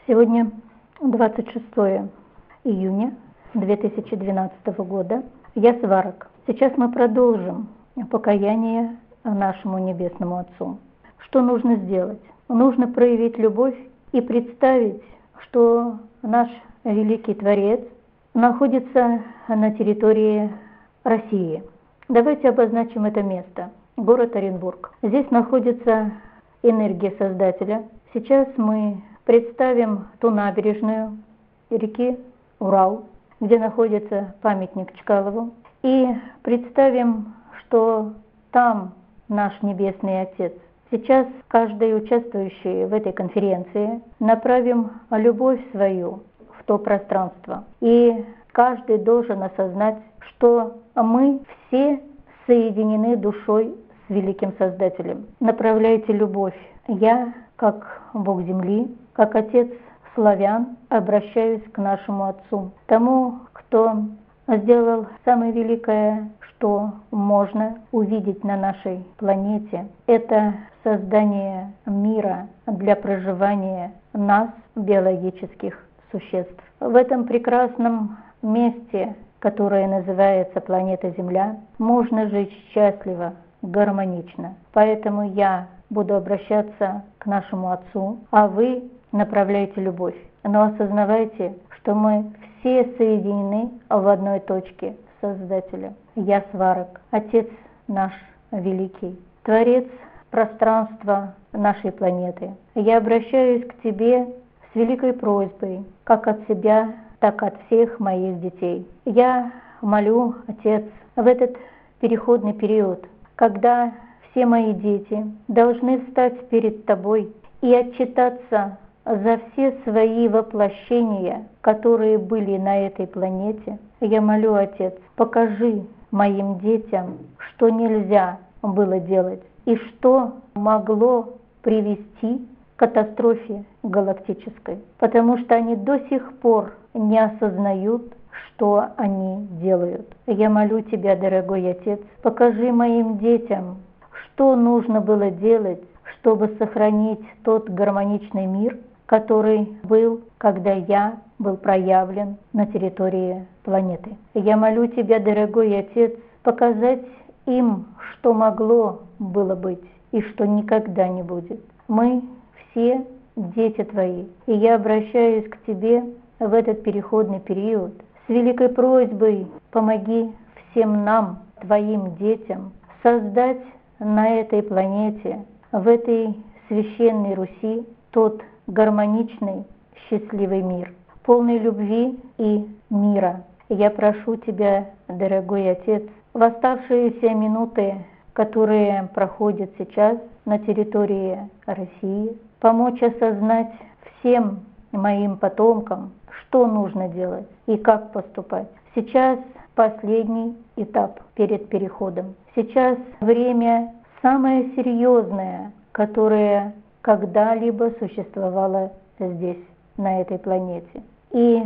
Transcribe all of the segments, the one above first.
Сегодня 26 июня 2012 года. Я Сварог. Сейчас мы продолжим покаяние нашему Небесному Отцу. Что нужно сделать? Нужно проявить любовь и представить, что наш Великий Творец находится на территории России. Давайте обозначим это место. Город Оренбург. Здесь находится энергия Создателя. Сейчас мы представим ту набережную реки Урал, где находится памятник Чкалову, и представим, что там наш Небесный Отец. Сейчас каждый участвующий в этой конференции направим любовь свою в то пространство. И каждый должен осознать, что мы все соединены душой с Великим Создателем. Направляйте любовь. Я, как Бог Земли, как Отец славян, обращаюсь к нашему Отцу, тому, кто сделал самое великое, что можно увидеть на нашей планете. Это создание мира для проживания нас, биологических существ. В этом прекрасном месте, которое называется планета Земля, можно жить счастливо, гармонично. Поэтому я буду обращаться к нашему Отцу, а вы направляйте любовь. Но осознавайте, что мы все соединены в одной точке Создателя. Я Сварог, Отец наш Великий, Творец пространства нашей планеты. Я обращаюсь к Тебе с великой просьбой, как от себя, так от всех моих детей. Я молю, Отец, в этот переходный период, когда все мои дети должны встать перед Тобой и отчитаться за все свои воплощения, которые были на этой планете. Я молю, Отец, покажи моим детям, что нельзя было делать и что могло привести к катастрофе галактической, потому что они до сих пор не осознают, что они делают. Я молю Тебя, дорогой Отец, покажи моим детям, что нужно было делать, чтобы сохранить тот гармоничный мир, который был, когда я был проявлен на территории планеты. Я молю Тебя, дорогой Отец, показать им, что могло было быть и что никогда не будет. Мы все дети Твои, и я обращаюсь к Тебе в этот переходный период с великой просьбой: помоги всем нам, Твоим детям, создать на этой планете, в этой священной Руси, тот гармоничный, счастливый мир, полный любви и мира. Я прошу Тебя, дорогой Отец, в оставшиеся минуты, которые проходят сейчас на территории России, помочь осознать всем моим потомкам, что нужно делать и как поступать. Сейчас последний этап перед переходом. Сейчас время самое серьезное, которое когда-либо существовало здесь, на этой планете. И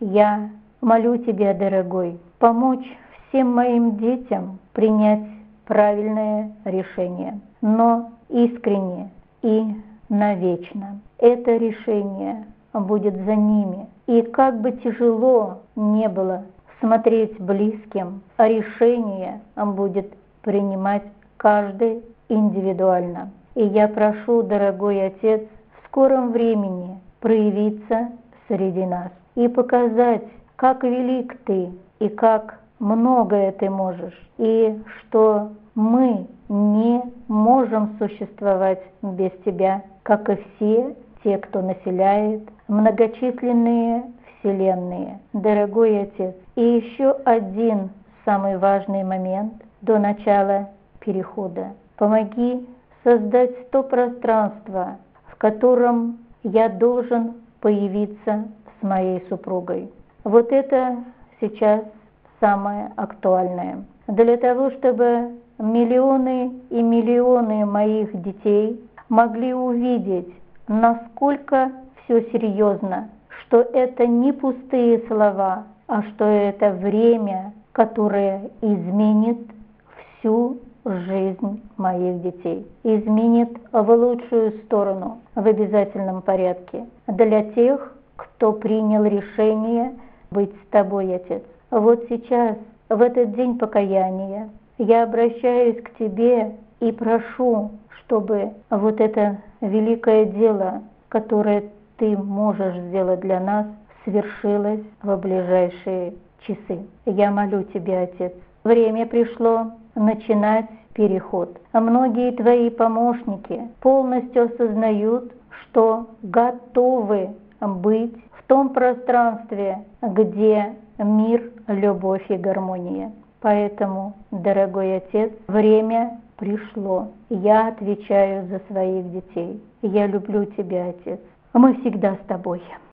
я молю Тебя, дорогой, помочь всем моим детям принять правильное решение, но искренне и навечно. Это решение будет за ними. И как бы тяжело не было смотреть близким, решение будет принимать каждый индивидуально. И я прошу, дорогой Отец, в скором времени проявиться среди нас и показать, как велик Ты и как многое Ты можешь, и что мы не можем существовать без Тебя, как и все те, кто населяет многочисленные вселенные. Дорогой Отец, и еще один самый важный момент до начала перехода. Помоги создать то пространство, в котором я должен появиться с моей супругой. Вот это сейчас самое актуальное. Для того, чтобы миллионы и миллионы моих детей могли увидеть, насколько все серьезно, что это не пустые слова, а что это время, которое изменит всю жизнь моих детей, изменит в лучшую сторону в обязательном порядке для тех, кто принял решение быть с тобой, Отец. Вот сейчас, в этот день покаяния, я обращаюсь к Тебе и прошу, чтобы вот это великое дело, которое Ты можешь сделать для нас, свершилось в ближайшие часы. Я молю Тебя, Отец, время пришло начинать переход. А многие Твои помощники полностью осознают, что готовы быть в том пространстве, где мир, любовь и гармония. Поэтому, дорогой Отец, время пришло. Я отвечаю за своих детей. Я люблю Тебя, Отец. Мы всегда с Тобой.